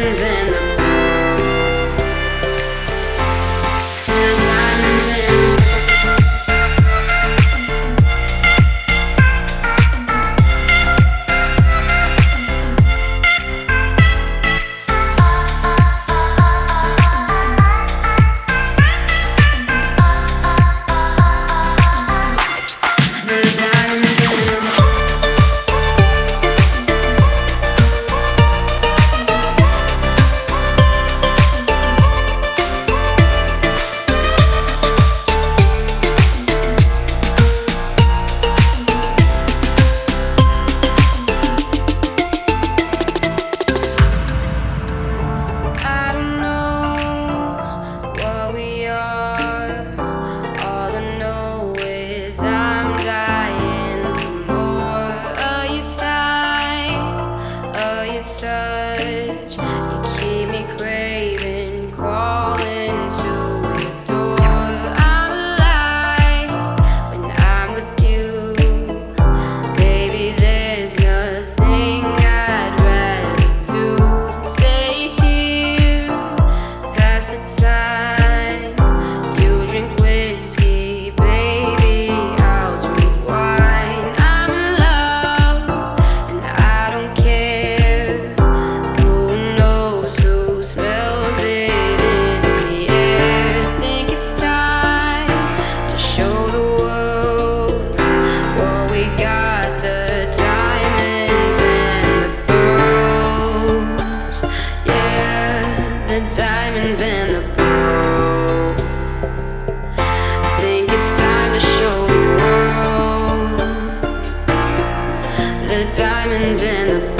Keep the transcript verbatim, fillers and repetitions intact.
diamonds in the the diamonds in touch, you keep me craving, crawling to your door. I'm alive when I'm with you, baby. There's nothing I'd rather do than stay here, pass the time. You drink whiskey, baby, I'll drink wine. I'm in love and I don't care. Diamonds in the bowl. Think it's time to show the world the diamonds in the bowl.